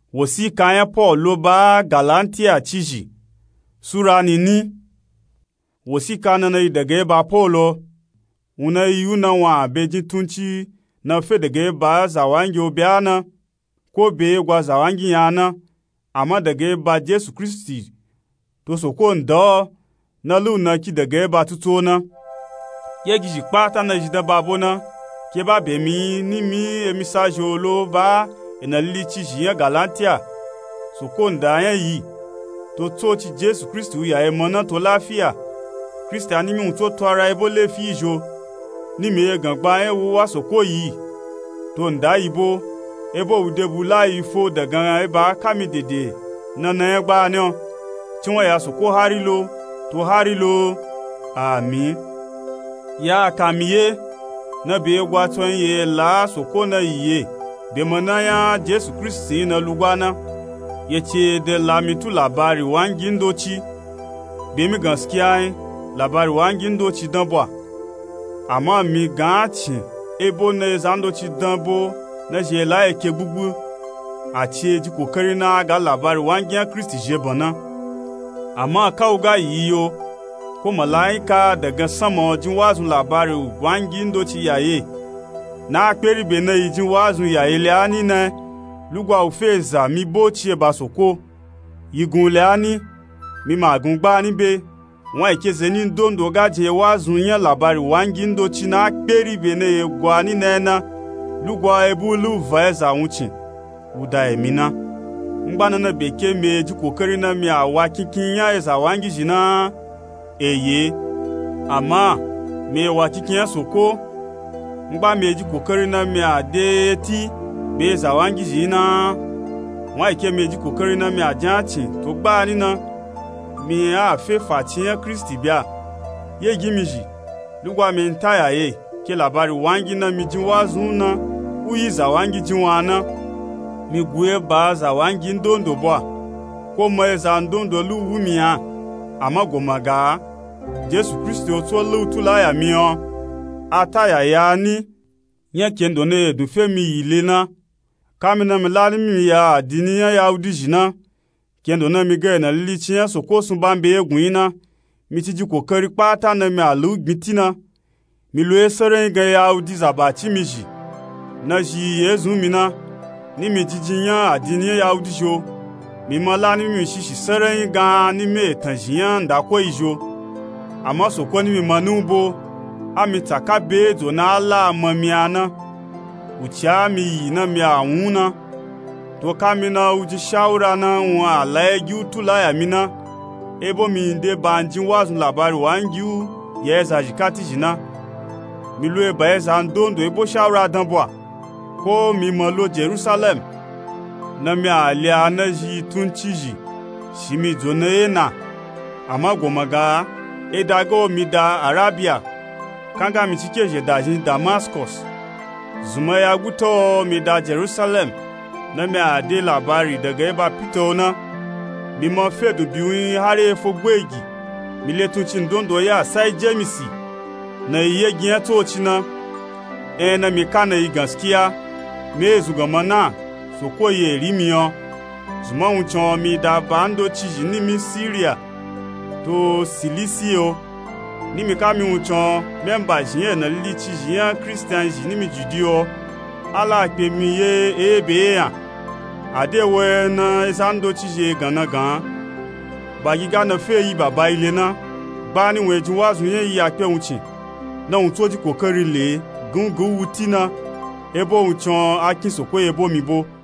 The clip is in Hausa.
Wosika ya Paul lo ba Galatia ciji sura ni wosika na daga ba Paulo una yuna wa beji tunci na fe daga ba zawangi obiana ko be gwa zawangi yana amma daga ba Jesu Kristi to so ko ndo na lu na ki daga ba tutona ye giji pata na jida babona ke ba be mi ni mi emisajo lo ba ina lichi jiya Galatia so ko nda yan yi to ti Jesu Kristu ya e mona to lafia Kristiani mi to ara ebo le fi jo ni mi gangba en wo wa so ko yi to nda ibo ebo udebu la ifo daga e ba kami dede na egba ni ti won ya so ko harilo to harilo àmín ya kamiye na be gwa to ye la so ko na yiye be mona ya Jesu Kristi na lugwana yace da lamitu labari wangin doci be mi gaskiya labari wangin doci dan bo amma mi gaci ebo ne zandoci dan bo na je la yake gugu a ce ji kokari na ga labari wangin Kristi je bana amma kauga yiyo ko malaika daga sama jin wazun labari wangin doci yaye na peri be na jin wazun yaye le ani na lugwa ufeza mi bochi basoko yigun le ani mi magun gba ni be won ikeze ni ndondo gaje wazun yan labari wangi ndochi na peri be na egwa ni nena lugwa ebulu vaeza unchi uda emina ngba na beke meji kokari na mi awa kikin ya eza wangi jina eye ama me wa kikin ya soko ngba meji kokari na mi ade ti be zawangi jina wa ike meji kokari na mi ajanchi to gba ni na mi a fe fatiyan Kristi bia ye gimiji lugwa mi ntaya ye ke labari wangi na mi jinwazun na uyi zawangi jinwana mi gwe ba zawangi ndondo bwa ko mo eza ndondo lu wumi ha amagomaga Jesu Kristi o to lu tula ya mi o ataya ya ni nye kendo ne du femi yilena kamina milani mi ya adiniya ya udijina kendo na mi ga na lilichiya so ko sun bambe egunina mi ti ji kokari pata na mi alu gbitina mi lo esere ga ya udizabachi mi ji na ji yezu mina ni mi jijiya adiniya ya udijo mi malani mi shishi sere ga ni me tanjiya ndako ijo ama so ko ni mi manubo ami takabe do na ala mamiana uchami na mi auna to kamina uji shaura na wa laegi utula ya mina ebo mi de banjin wazun labari wangiu yeza jikati jina mi lo eba eza ndondo ebo shaura danbwa ko mi mo lo Jerusalem na mi ali anaji tunchiji shimi zonena amagomaga edago mi da Arabia kanga mi tikeje da jin Damascus zuma ya guto mi da Jerusalem na mi ade labari daga eba pito na mi mo fedu biwin hare fogbegi mi letun chin dondo ya sai Jemisi na iye gyan to china na mi kana yi gaskiya me zugama na so ko ye rimiyo zuma unchon mi da bando chiji ni mi Syria to Cilicio ni mi ka mi unchon member jiyan na lichi jiyan Christian ji ni mi Judio ala pe mi ye ebe ya adewe na esando chije ganagan bagiga na fe yi baba ile na ba ni won ju wazun ye yi ape unchi na un toji kokari le gungu wutina ebo unchon akin soko ebo mi bo